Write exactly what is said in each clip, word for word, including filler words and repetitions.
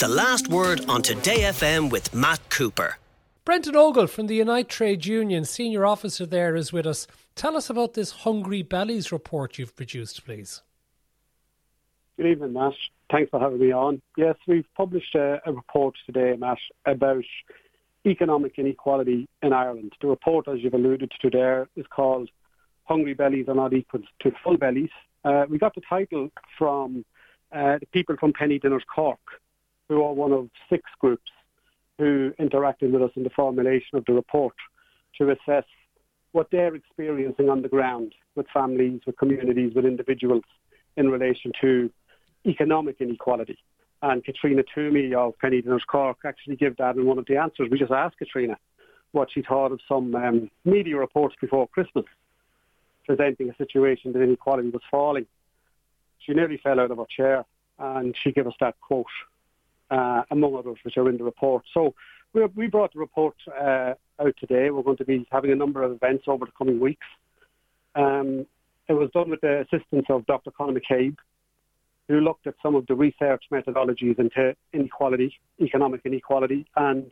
The Last Word on Today F M with Matt Cooper. Brendan Ogle from the Unite Trade Union, senior officer there, is with us. Tell us about this Hungry Bellies report you've produced, please. Good evening, Matt. Thanks for having me on. Yes, we've published a, a report today, Matt, about economic inequality in Ireland. The report, as you've alluded to there, is called Hungry Bellies Are Not Equal to Full Bellies. Uh, we got the title from uh, the people from Penny Dinners Cork, who are one of six groups who interacted with us in the formulation of the report to assess what they're experiencing on the ground with families, with communities, with individuals in relation to economic inequality. And Katrina Toomey of Penny Dinners Cork actually gave that in one of the answers. We just asked Katrina what she thought of some um, media reports before Christmas presenting a situation that inequality was falling. She nearly fell out of her chair, and she gave us that quote, uh, among others, which are in the report. So we, we brought the report uh, out today. We're going to be having a number of events over the coming weeks. Um, it was done with the assistance of Doctor Conor McCabe, who looked at some of the research methodologies into inequality, economic inequality, and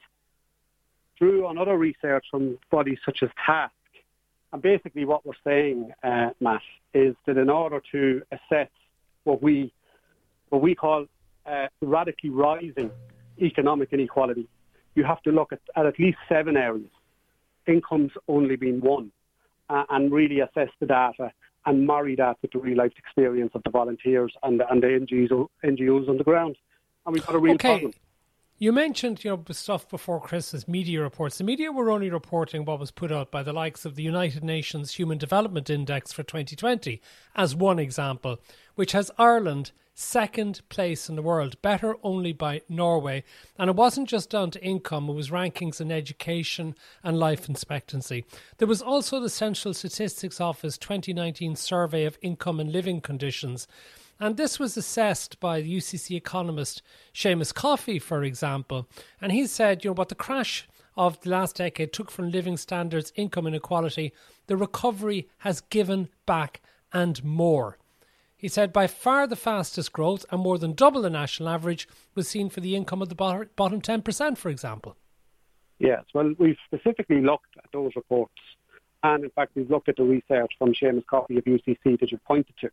drew on other research from bodies such as TASC. And basically what we're saying, uh, Matt, is that in order to assess what we what we call uh, radically rising economic inequality, you have to look at at, at least seven areas, incomes only being one, uh, and really assess the data and marry that with the real-life experience of the volunteers and the, and the N G Os, N G Os on the ground. And we've got a real okay. problem. You mentioned, you know, stuff before Christmas, media reports. The media were only reporting what was put out by the likes of the United Nations Human Development Index for twenty twenty, as one example, which has Ireland second place in the world, better only by Norway. And it wasn't just down to income, it was rankings in education and life expectancy. There was also the Central Statistics Office twenty nineteen survey of income and living conditions. And this was assessed by the U C C economist Seamus Coffey, for example. And he said, you know, what the crash of the last decade took from living standards, income inequality, the recovery has given back and more. He said by far the fastest growth and more than double the national average was seen for the income of the bottom ten percent, for example. Yes, well, we've specifically looked at those reports. And in fact, we've looked at the research from Seamus Coffey of U C C that you pointed to.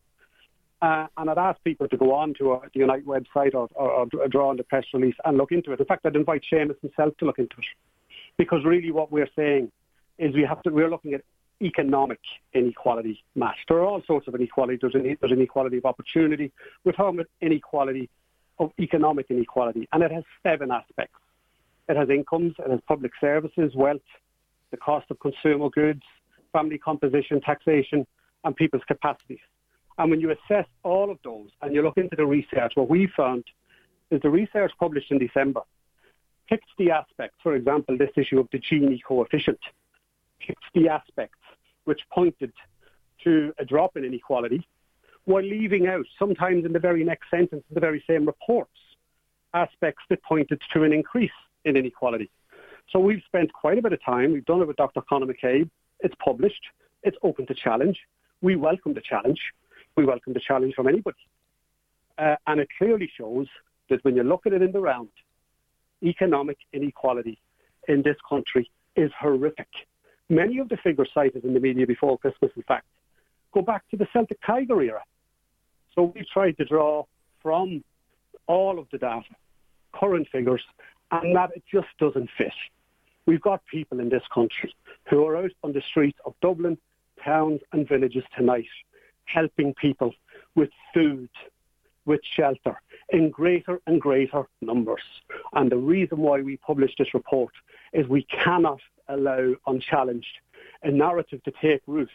Uh, and I'd ask people to go on to uh, the Unite website or, or, or draw on the press release and look into it. In fact, I'd invite Seamus himself to look into it. Because really what we're saying is we have to, we're looking at economic inequality, Matt. There are all sorts of inequality. There's, an, there's inequality of opportunity. We're talking about inequality of economic inequality. And it has seven aspects. It has incomes, it has public services, wealth, the cost of consumer goods, family composition, taxation, and people's capacities. And when you assess all of those and you look into the research, what we found is the research published in December picked the aspects, for example, this issue of the Gini coefficient, picked the aspects which pointed to a drop in inequality, while leaving out, sometimes in the very next sentence, in the very same reports, aspects that pointed to an increase in inequality. So we've spent quite a bit of time. We've done it with Doctor Conor McCabe. It's published. It's open to challenge. We welcome the challenge. We welcome the challenge from anybody. Uh, and it clearly shows that when you look at it in the round, economic inequality in this country is horrific. Many of the figures cited in the media before Christmas, in fact, go back to the Celtic Tiger era. So we tried to draw from all of the data, current figures, and that it just doesn't fit. We've got people in this country who are out on the streets of Dublin, towns and villages tonight, helping people with food, with shelter, in greater and greater numbers. And the reason why we published this report is we cannot allow unchallenged a narrative to take root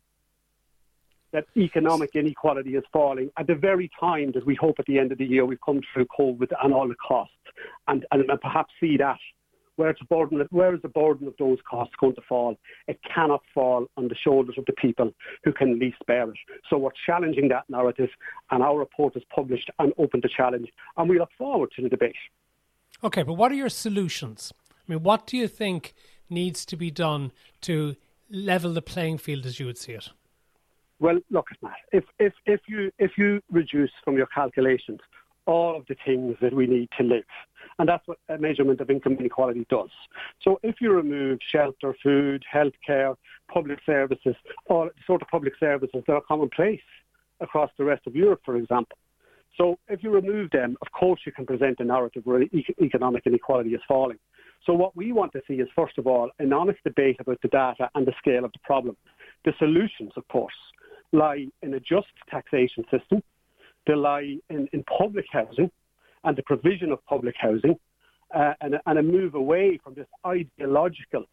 that economic inequality is falling at the very time that we hope at the end of the year we've come through COVID and all the costs, and, and, and perhaps see that. Where, it's burden, where is the burden of those costs going to fall? It cannot fall on the shoulders of the people who can least bear it. So we're challenging that narrative, and our report is published and open to challenge, and we look forward to the debate. Okay, but what are your solutions? I mean, what do you think needs to be done to level the playing field as you would see it? Well, look at that. If, if, if, you, if you reduce from your calculations all of the things that we need to live, And that's what a measurement of income inequality does. So if you remove shelter, food, healthcare, public services, all sort of public services that are commonplace across the rest of Europe, for example. So if you remove them, of course you can present a narrative where e- economic inequality is falling. So what we want to see is, first of all, an honest debate about the data and the scale of the problem. The solutions, of course, lie in a just taxation system. They lie in, in public housing and the provision of public housing, uh, and, and a move away from this ideological,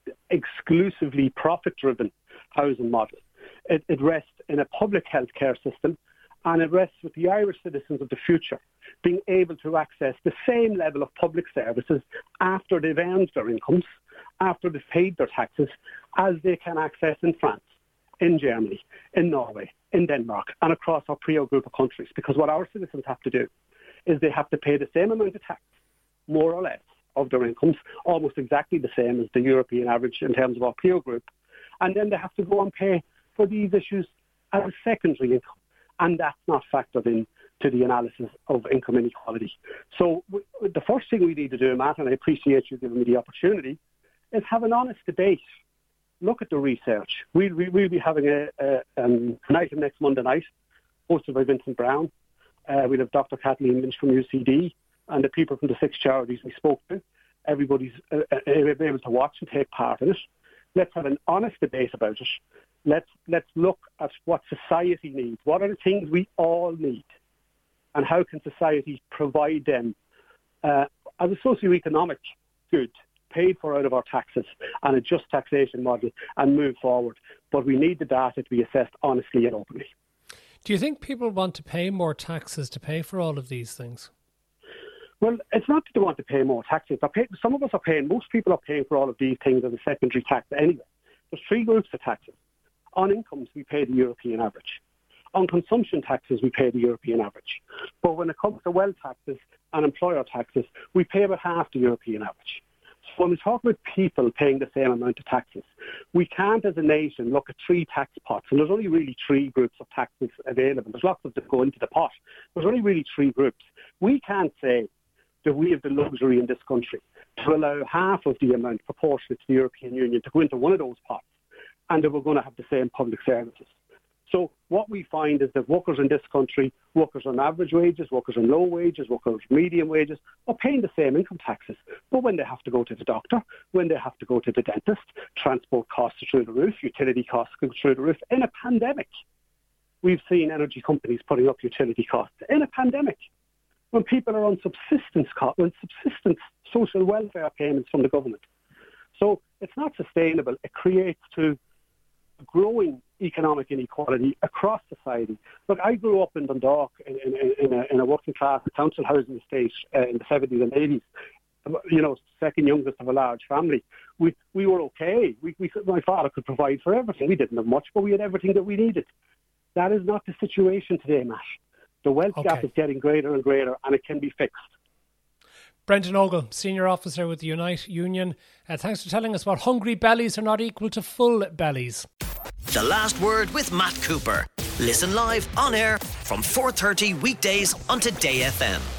exclusively profit-driven housing model. It, it rests in a public healthcare system, and it rests with the Irish citizens of the future being able to access the same level of public services after they've earned their incomes, after they've paid their taxes, as they can access in France, in Germany, in Norway, in Denmark, and across our P R I O group of countries. Because what our citizens have to do is they have to pay the same amount of tax, more or less, of their incomes, almost exactly the same as the European average in terms of our P R I O group. And then they have to go and pay for these issues as a secondary income. And that's not factored in to the analysis of income inequality. So w- the first thing we need to do, Matt, and I appreciate you giving me the opportunity, is have an honest debate. Look at the research. We'll, we, we'll be having a, a, um, an item next Monday night, hosted by Vincent Brown. Uh, we'll have Doctor Kathleen Lynch from U C D and the people from the six charities we spoke to. Everybody's uh, able to watch and take part in it. Let's have an honest debate about it. Let's, let's look at what society needs. What are the things we all need? And how can society provide them uh, as a socio-economic good, paid for out of our taxes, and a just taxation model, and move forward. But we need the data to be assessed honestly and openly. Do you think people want to pay more taxes to pay for all of these things? Well, it's not that they want to pay more taxes. They're pay- some of us are paying, most people are paying for all of these things as a secondary tax anyway. There's three groups of taxes. On incomes, we pay the European average. On consumption taxes, we pay the European average. But when it comes to wealth taxes and employer taxes, we pay about half the European average. So when we talk about people paying the same amount of taxes, we can't as a nation look at three tax pots, and there's only really three groups of taxes available. There's lots of them go into the pot. There's only really three groups. We can't say that we have the luxury in this country to allow half of the amount proportionate to the European Union to go into one of those pots, and that we're going to have the same public services. So what we find is that workers in this country, workers on average wages, workers on low wages, workers on medium wages, are paying the same income taxes. But when they have to go to the doctor, when they have to go to the dentist, transport costs are through the roof, utility costs go through the roof. In a pandemic, we've seen energy companies putting up utility costs. In a pandemic, when people are on subsistence costs, when subsistence social welfare payments from the government. So it's not sustainable. It creates to growing economic inequality across society. Look, I grew up in Dundalk in, in, in, a, in a working class council housing estate uh, in the seventies and eighties. You know, second youngest of a large family. We we were okay. We, we my father could provide for everything. We didn't have much, but we had everything that we needed. That is not the situation today, Matt. The wealth okay. gap is getting greater and greater, and it can be fixed. Brendan Ogle, Senior Officer with the Unite Union. Uh, thanks for telling us what hungry bellies are not equal to full bellies. The Last Word with Matt Cooper. Listen live on air from four thirty weekdays on Today F M.